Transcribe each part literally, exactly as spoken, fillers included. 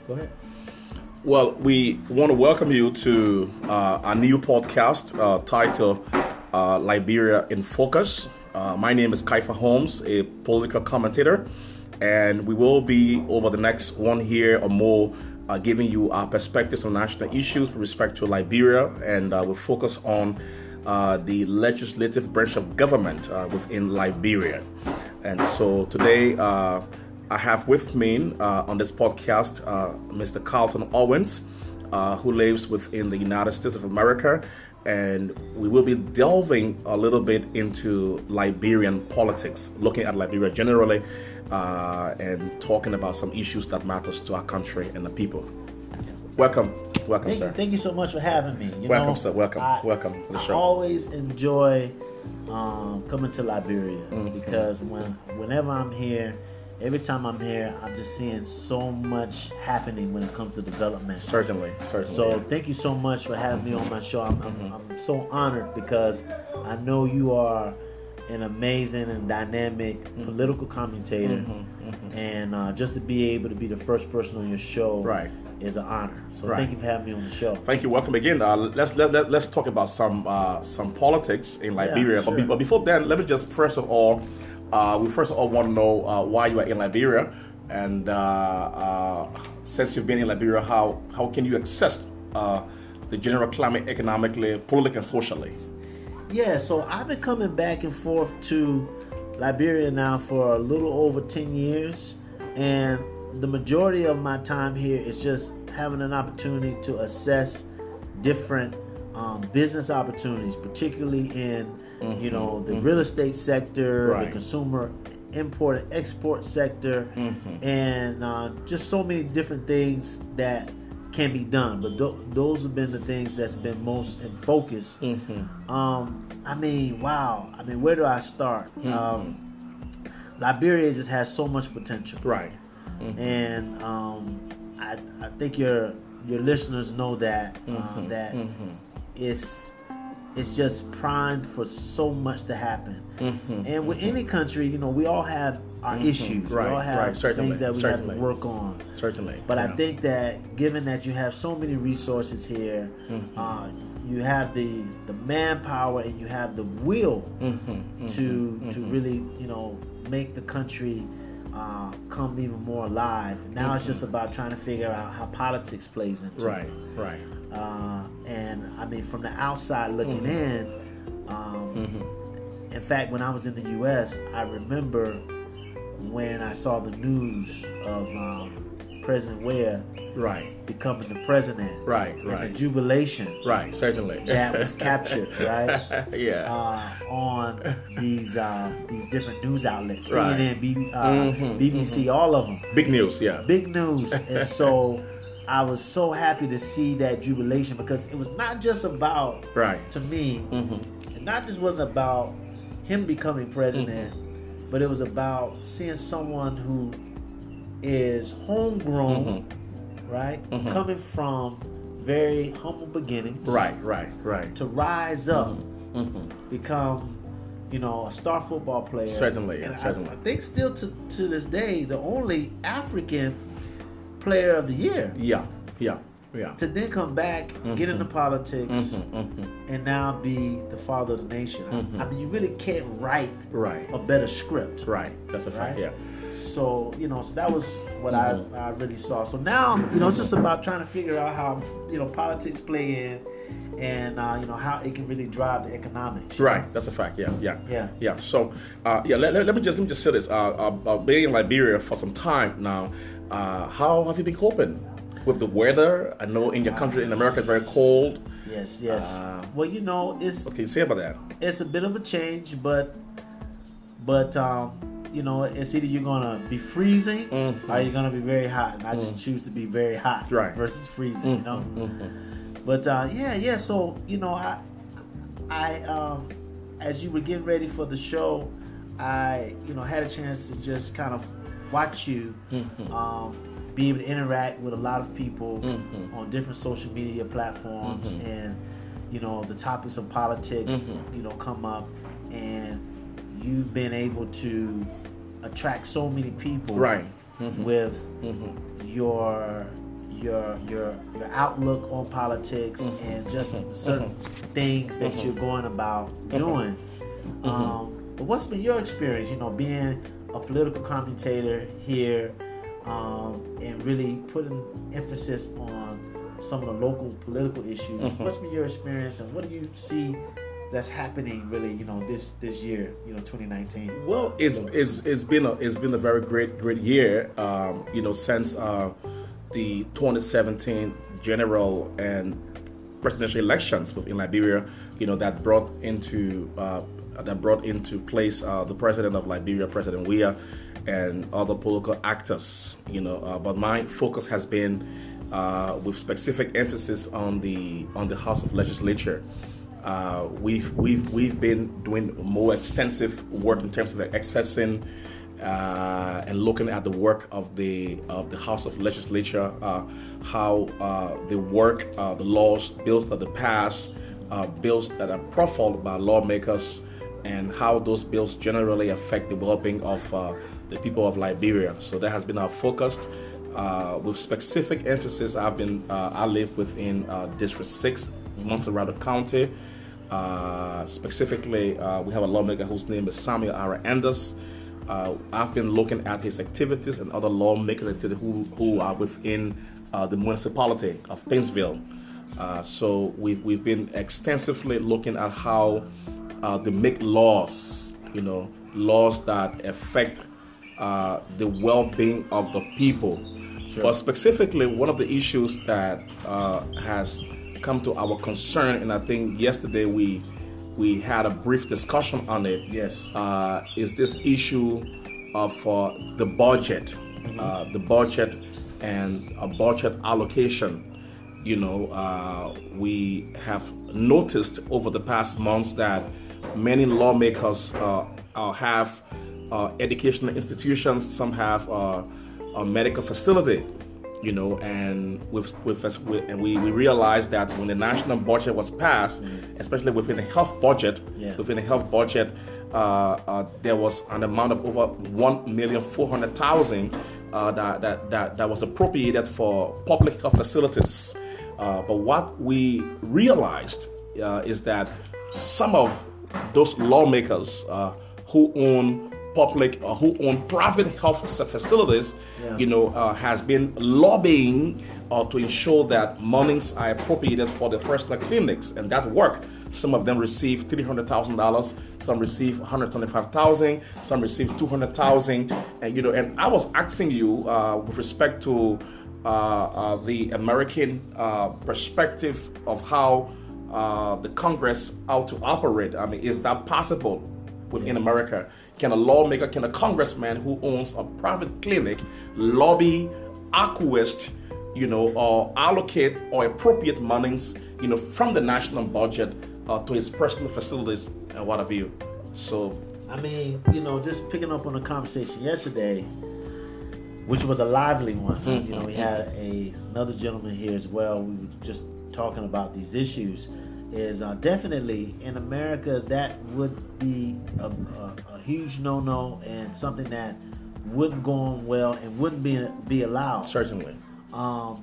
Go ahead. Well, we want to welcome you to uh, our new podcast uh, titled uh, Liberia in Focus. Uh, my name is Kaifa Holmes, a political commentator, and we will be, over the next one year or more, uh, giving you our perspectives on national issues with respect to Liberia, and uh, we'll focus on uh, the legislative branch of government uh, within Liberia. And so today, uh, I have with me uh, on this podcast uh, Mister Carlton Owens, uh, who lives within the United States of America, and we will be delving a little bit into Liberian politics, looking at Liberia generally, uh, and talking about some issues that matters to our country and the people. Welcome, welcome, Thank sir. You, thank you so much for having me. You welcome, know, sir. Welcome, I, welcome to the I show. I always enjoy um, coming to Liberia Mm-hmm. because when whenever I'm here. Every time I'm here, I'm just seeing so much happening when it comes to development. Certainly, certainly. So yeah. thank you so much for having me on my show. I'm, I'm, I'm so honored because I know you are an amazing and dynamic mm-hmm. political commentator. Mm-hmm, mm-hmm. And uh, just to be able to be the first person on your show right. is an honor. So right. thank you for having me on the show. Thank you. Welcome again. Uh, let's let, let, let's talk about some uh, some politics in Liberia. Yeah, sure. but, be, but before then, let me just first of all, Uh, we first of all want to know uh, why you are in Liberia, and uh, uh, since you've been in Liberia, how how can you assess uh, the general climate economically, politically, and socially? Yeah, so I've been coming back and forth to Liberia now for a little over ten years, and the majority of my time here is just having an opportunity to assess different um, business opportunities, particularly in Mm-hmm, you know, the mm-hmm. real estate sector, right. the consumer import and export sector, mm-hmm. and uh, just so many different things that can be done. But th- those have been the things that's been most in focus. Mm-hmm. Um, I mean, wow. I mean, where do I start? Mm-hmm. Um, Liberia just has so much potential. Right. Mm-hmm. And um, I, I think your your listeners know that uh, mm-hmm. that mm-hmm. it's It's just primed for so much to happen. Mm-hmm, and with mm-hmm. any country, you know, we all have our mm-hmm, issues. Right, we all have right, things that we certainly. have to work on. Certainly. But yeah. I think that given that you have so many resources here, mm-hmm. uh, you have the, the manpower and you have the will mm-hmm, to mm-hmm, to really, you know, make the country uh, come even more alive. Now mm-hmm. it's just about trying to figure out how politics plays into right, it. Right, right. Uh, and I mean, from the outside looking mm-hmm. in, um, mm-hmm. in fact, when I was in the U S, I remember when I saw the news of um, President Weah right. becoming the president, right, and right, the jubilation, right, certainly, that was captured, right, yeah, uh, on these uh, these different news outlets, right. C N N, B B, uh, mm-hmm, B B C, mm-hmm. all of them, big news, yeah, big news, and so. I was so happy to see that jubilation because it was not just about, right. to me, mm-hmm. it not just wasn't about him becoming president, mm-hmm. but it was about seeing someone who is homegrown, mm-hmm. right, mm-hmm. coming from very humble beginnings, right, right, right, to rise up, mm-hmm. Mm-hmm. become, you know, a star football player. Certainly, and certainly. I, I think still to to this day, the only African player of the year. Yeah, yeah, yeah. To then come back, mm-hmm. get into politics, mm-hmm, mm-hmm. and now be the father of the nation. Mm-hmm. I mean, you really can't write right. a better script. Right. That's a fact. Right? Yeah. So you know, so that was what mm-hmm. I, I really saw. So now, you know, it's just about trying to figure out how you know politics play in, and uh, you know how it can really drive the economics. Right. know? That's a fact. Yeah. Yeah. Yeah. Yeah. So, uh, yeah. Let, let, let me just let me just say this. Uh, uh, uh, being in Liberia for some time now, uh, how have you been coping with the weather? I know in your country, in America, it's very cold. Yes, yes. Uh, well, you know, it's what can you say about that? It's a bit of a change, but but um, you know, it's either you're gonna be freezing mm-hmm. or you're gonna be very hot. And I just mm-hmm. choose to be very hot right. versus freezing. Mm-hmm. You know. Mm-hmm. But uh, yeah, yeah. So you know, I I um, as you were getting ready for the show, I you know had a chance to just kind of watch you. Mm-hmm. Um, be able to interact with a lot of people mm-hmm. on different social media platforms, mm-hmm. and you know the topics of politics mm-hmm. you know come up, and you've been able to attract so many people right mm-hmm. with mm-hmm. your your your your outlook on politics mm-hmm. and just mm-hmm. certain mm-hmm. things that mm-hmm. you're going about mm-hmm. doing. Mm-hmm. Um, but what's been your experience? You know, being a political commentator here um, and really putting emphasis on some of the local political issues. Mm-hmm. What's been your experience, and what do you see that's happening really, you know, this this year, you know, twenty nineteen? Well, it's it's it's been a it's been a very great great year, um, you know, since uh, the twenty seventeen general and presidential elections in Liberia, you know, that brought into uh, that brought into place uh, the president of Liberia, President Weah, and other political actors, you know. Uh, but my focus has been uh, with specific emphasis on the on the House of Legislature. Uh, we've we've we've been doing more extensive work in terms of accessing uh, and looking at the work of the of the House of Legislature, uh, how uh, they work, uh, the laws, bills that they pass, uh, bills that are profiled by lawmakers, and how those bills generally affect the well-being of uh, the people of Liberia. So that has been our focus. Uh, with specific emphasis, I've been uh, I live within uh, District Six, Montserrat County. Uh, specifically, uh, we have a lawmaker whose name is Samuel Ara Anders. Uh, I've been looking at his activities and other lawmakers' activities who, who are within uh, the municipality of Painesville. Uh, so we've we've been extensively looking at how uh, they make laws, you know, laws that affect uh, the well-being of the people. Sure. But specifically, one of the issues that uh, has come to our concern, and I think yesterday we we had a brief discussion on it. Yes, uh, is this issue of uh, the budget, mm-hmm. uh, the budget and a budget allocation. You know, uh, we have noticed over the past months that many lawmakers uh, uh, have uh, educational institutions. Some have uh, a medical facility. You know, and with, with, with and we, we realized that when the national budget was passed, mm. especially within the health budget, yeah. within the health budget, uh, uh, there was an amount of over one million four hundred thousand uh, that, that that that was appropriated for public health facilities. Uh, but what we realized uh, is that some of those lawmakers uh, who own public or who own private health facilities, yeah. you know, uh, has been lobbying uh, to ensure that monies are appropriated for the personal clinics, and that work. Some of them receive three hundred thousand dollars, some receive one hundred twenty-five thousand dollars, some receive two hundred thousand dollars, and you know. And I was asking you uh, with respect to uh, uh, the American uh, perspective of how uh, the Congress ought to operate. I mean, is that possible within America? Can a lawmaker, can a congressman who owns a private clinic lobby, acquiesce, you know, or allocate or appropriate monies, you know, from the national budget uh, to his personal facilities and what have you? So, I mean, you know, just picking up on the conversation yesterday, which was a lively one. Mm-hmm. You know, we had a, another gentleman here as well. We were just talking about these issues. Is uh, definitely in America that would be a, a, a huge no-no and something that wouldn't go on well and wouldn't be be allowed. Certainly. Um,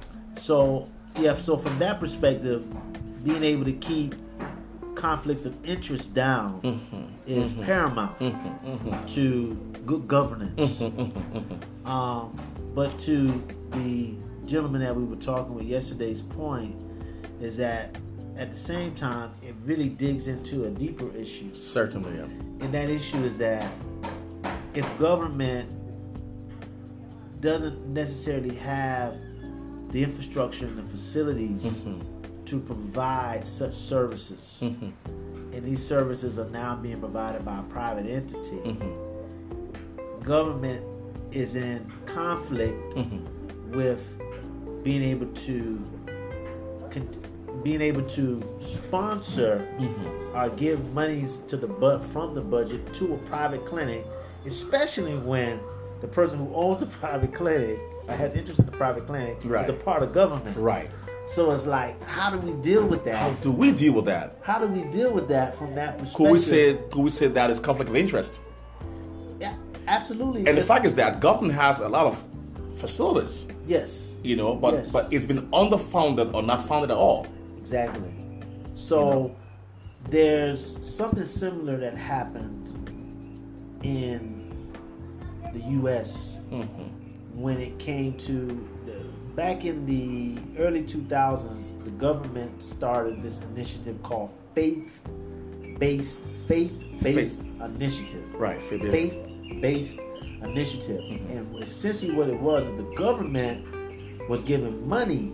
so yeah, so from that perspective, being able to keep conflicts of interest down mm-hmm. is mm-hmm. paramount mm-hmm. Mm-hmm. to good governance. Mm-hmm. Mm-hmm. Um, but to the gentleman that we were talking with yesterday's point is that at the same time, it really digs into a deeper issue. Certainly, yeah. And that issue is that if government doesn't necessarily have the infrastructure and the facilities mm-hmm. to provide such services, mm-hmm. and these services are now being provided by a private entity, mm-hmm. government is in conflict mm-hmm. with being able to continue being able to sponsor mm-hmm. or give monies to the but from the budget to a private clinic, especially when the person who owns the private clinic or has interest in the private clinic right. is a part of government. Right. So it's like, how do we deal with that? How do we deal with that? How do we deal with that from that perspective? Could we say could we say that is conflict of interest? Yeah, absolutely. And the fact is that government has a lot of facilities. Yes. You know, but Yes. but it's been underfunded or not funded at all. Exactly. So You know? there's something similar that happened in the U S Mm-hmm. when it came to the, back in the early two thousands. The government started this initiative called faith-based faith-based initiative. Right. Faith- Faith-based initiative, and essentially what it was is the government was giving money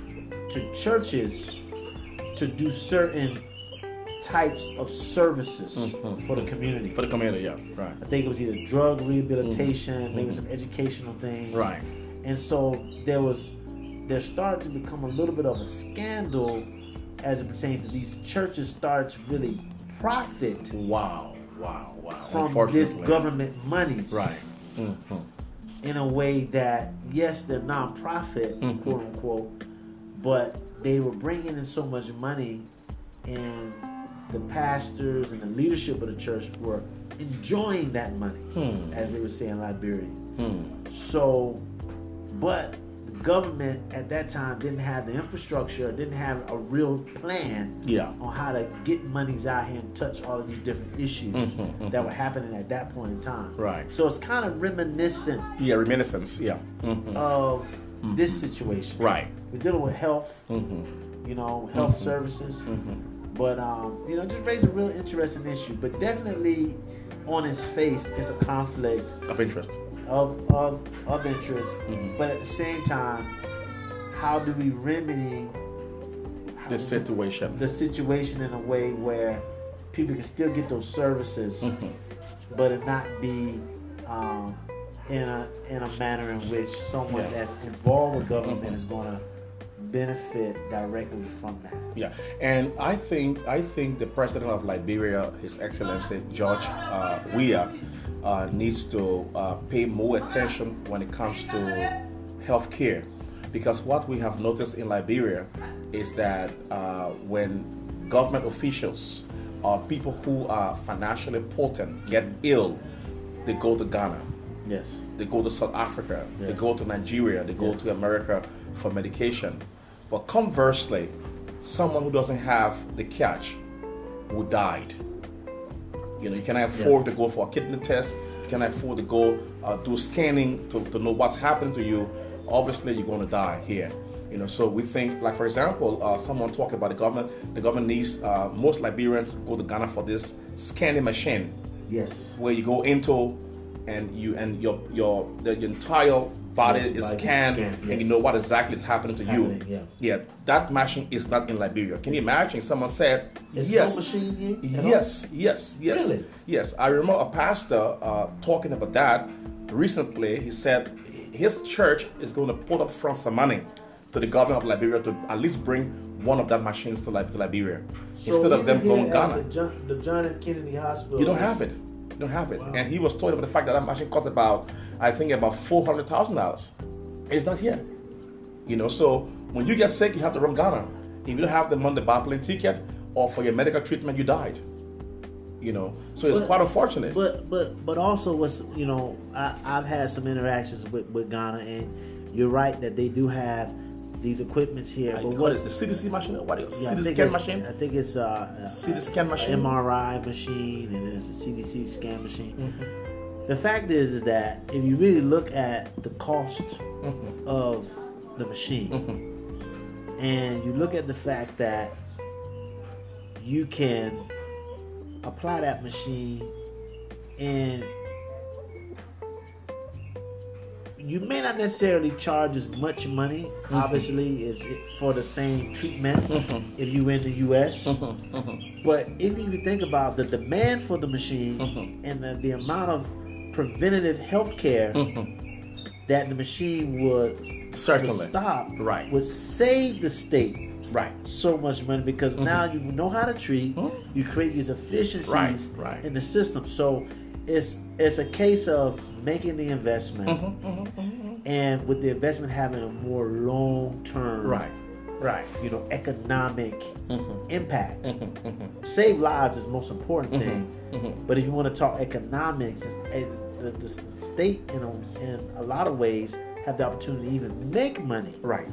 to churches to do certain types of services Mhm. for the community. For the community, yeah. Right. I think it was either drug rehabilitation, maybe some educational things. Right. And so there was, there started to become a little bit of a scandal as it pertains to these churches started to really profit Wow. Wow. Wow. from this Unfortunately. government money. Right. Mm-hmm. In a way that, yes, they're nonprofit, Mhm. quote unquote, but they were bringing in so much money, and the pastors and the leadership of the church were enjoying that money, Hmm. as they would say in Liberia. Hmm. So, but the government at that time didn't have the infrastructure, didn't have a real plan Yeah. on how to get monies out here and touch all of these different issues Mhm, mhm. that were happening at that point in time. Right. So it's kind of reminiscent Yeah. Reminiscence. Yeah. Mm-hmm. of this situation. Right. We're dealing with health, Mm-hmm. you know, health services. Mm-hmm. But, um, you know, just raise a real interesting issue. But definitely on its face, it's a conflict Of interest. of of, of interest. Mhm. But at the same time, how do we remedy The situation. the situation in a way where people can still get those services, Mhm. but it not be um, in a in a manner in which someone Yeah. that's involved with government Mhm. is going to benefit directly from that. Yeah, and I think I think the president of Liberia, His Excellency George uh, Weah, uh, needs to uh, pay more attention when it comes to health care, because what we have noticed in Liberia is that uh, when government officials or people who are financially potent get ill, they go to Ghana. Yes. They go to South Africa, they Yes. go to Nigeria, they go Yes. to America for medication. But conversely, someone who doesn't have the catch who died. You know, you cannot afford to go for a kidney test, you cannot afford to go uh, do scanning to, to know what's happening to you. Obviously, you're going to die here. You know, so we think, like for example, uh, someone talking about the government. The government needs uh, most Liberians go to Ghana for this scanning machine, Yes. where you go into and you and your your the your entire body Yes, is body is scanned, scanned, and yes. you know what exactly is happening to Happening, you. yeah. Yeah, that machine is not in Liberia. Can you imagine? Someone said, Is yes, no machine here? at all? yes, yes, yes, Really? yes. I remember a pastor uh, talking about that recently. He said his church is going to put up front some money to the government of Liberia to at least bring one of that machines to, Li- to Liberia So instead of even them here going to at Ghana. The John, the John F. Kennedy Hospital. You don't have it. You don't have it. Wow. And he was told about the fact that that machine cost about, I think, about four hundred thousand dollars. It's not here. You know, so when you get sick, you have to run Ghana. If you don't have the money to buy a plane ticket or for your medical treatment, you died. You know, so it's But- quite unfortunate. But but but also what's you know I, I've had some interactions with, with Ghana, and you're right that they do have these equipments here. I But call what's it the C D C machine? What is yeah, I C T think scan it's- machine? I think it's uh, C T scan machine? M R I machine, and then it's a C D C scan machine. Mm-hmm. The fact is, is that if you really look at the cost Mm-hmm. of the machine, Mm-hmm. and you look at the fact that you can apply that machine, and you may not necessarily charge as much money, Mm-hmm. obviously, as it, for the same treatment Mm-hmm. if you in the U S. But if you think about the demand for the machine Mm-hmm. and the, the amount of preventative health care that the machine would Mm-hmm. Certainly. stop, Right. would save the state Right. so much money, because now you know how to treat. Mhm. You create these efficiencies Right, right. in the system. So it's it's a case of making the investment, Mm-hmm. and with the investment having a more long term, Right. Right. you know, economic Mm-hmm. impact. Mm-hmm. Save lives is the most important thing. Mm-hmm. But if you want to talk economics, it's- eh, the, the state, you know, in a lot of ways have the opportunity to even make money Right.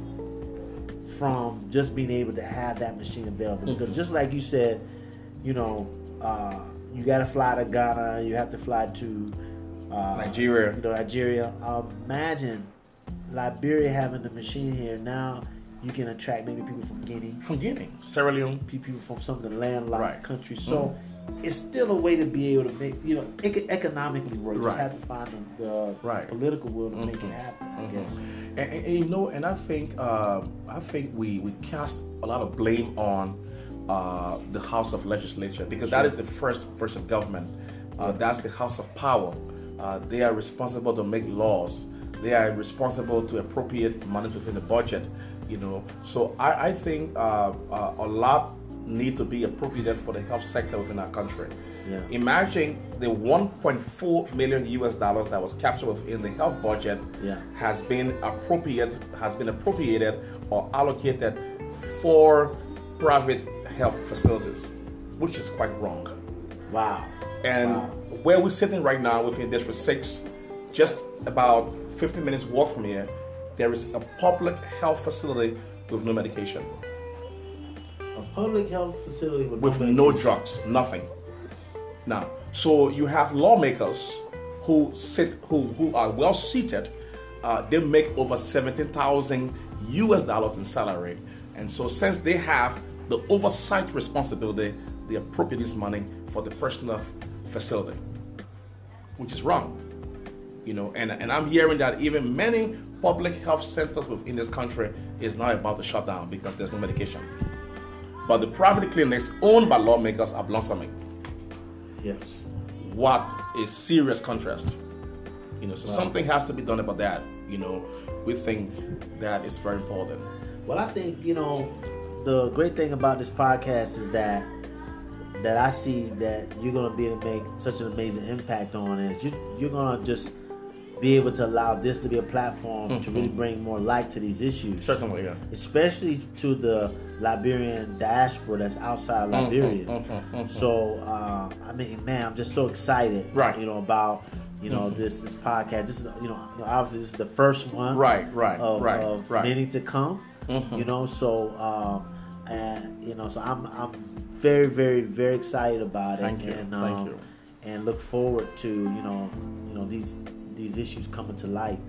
from just being able to have that machine available. Mm-hmm. Because just like you said, you know, uh, you got to fly to Ghana, you have to fly to uh, Nigeria. You know, Nigeria. Uh, imagine Liberia having the machine here now. You can attract maybe people from Guinea, From Guinea, Sierra Leone. people from some of the landlocked Right. countries. So it's still a way to be able to make, you know, it could economically work. You Right. just have to find the, the Right. political will to make it happen, I guess. And, and, and you know, and I think uh, I think we, we cast a lot of blame on uh, the House of Legislature because that is the first branch of government. Uh, that's the House of Power. Uh, they are responsible to make laws. They are responsible to appropriate monies within the budget. You know, so I, I think uh, uh, a lot need to be appropriated for the health sector within our country. Yeah. Imagine the one point four million U S dollars that was captured within the health budget Yeah. has been appropriated has been appropriated or allocated for private health facilities, which is quite wrong. Wow. And Wow. where we're sitting right now within District six, just about fifteen minutes walk from here, there is a public health facility with no medication. A public health facility with, With no no drugs, nothing. Now, so you have lawmakers who sit, who, who are well seated. Uh, they make over seventeen thousand U S dollars in salary, and so since they have the oversight responsibility, they appropriate this money for the personal facility, which is wrong. You know, and, and I'm hearing that even many public health centers within this country is now about to shut down because there's no medication. But the private clinics owned by lawmakers are blossoming. Yes. What a serious contrast. You know, so Wow. something has to be done about that. You know, we think that is very important. Well, I think, you know, the great thing about this podcast is that that I see that you're going to be able to make such an amazing impact on it. You, you're going to just be able to allow this to be a platform mm-hmm. to really bring more light to these issues. Certainly, yeah. Especially to the Liberian diaspora that's outside of Liberia. Mm-hmm, mm-hmm, mm-hmm. So, uh, I mean, man, I'm just so excited, right. you know, about, you know, mm-hmm. this this podcast. This is, you know, you know, obviously this is the first one. Right, right, of, right, of right. many to come. Mm-hmm. You know, so, um, and, you know, so I'm, I'm very, very, very excited about it. Thank you, and, um, thank you. And look forward to, you know, you know, these, these issues coming to light,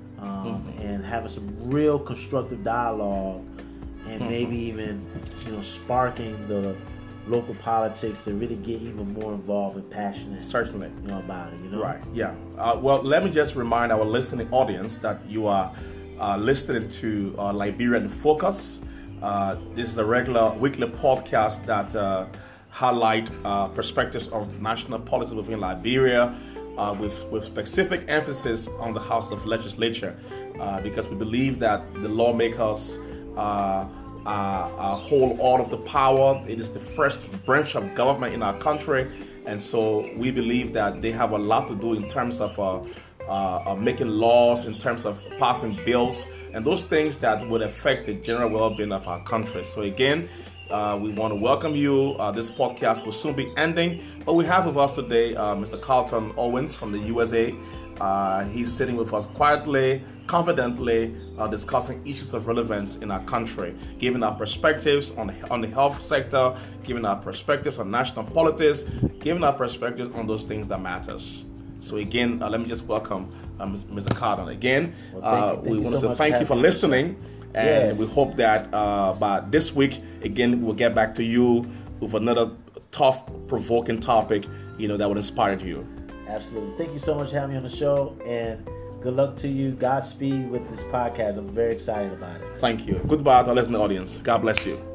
um, mm-hmm. and having some real constructive dialogue, and mm-hmm. maybe even, you know, sparking the local politics to really get even more involved and passionate. Certainly, you know, about it. You know, right? Yeah. Uh, well, let me just remind our listening audience that you are uh, listening to uh, Liberia in Focus. Uh, this is a regular weekly podcast that uh, highlight uh, perspectives of national politics within Liberia. Uh, with, with specific emphasis on the House of Legislature, uh, because we believe that the lawmakers uh, uh, uh, hold all of the power. It is the first branch of government in our country, and so we believe that they have a lot to do in terms of uh, uh, uh, making laws, in terms of passing bills, and those things that would affect the general well-being of our country. So again, Uh, we want to welcome you. Uh, this podcast will soon be ending, but we have with us today uh, Mister Carlton Owens from the U S A. Uh, he's sitting with us quietly, confidently, uh, discussing issues of relevance in our country, giving our perspectives on the, on the health sector, giving our perspectives on national politics, giving our perspectives on those things that matters. So again, uh, let me just welcome uh, Mister Carlton again. Well, thank you, uh, thank we you want so to say much thank for you for having me. listening. And Yes. we hope that uh, by this week, again, we'll get back to you with another tough, provoking topic, you know, that would inspire you. Absolutely. Thank you so much for having me on the show, and good luck to you. Godspeed with this podcast. I'm very excited about it. Thank you. Goodbye to our listening audience. God bless you.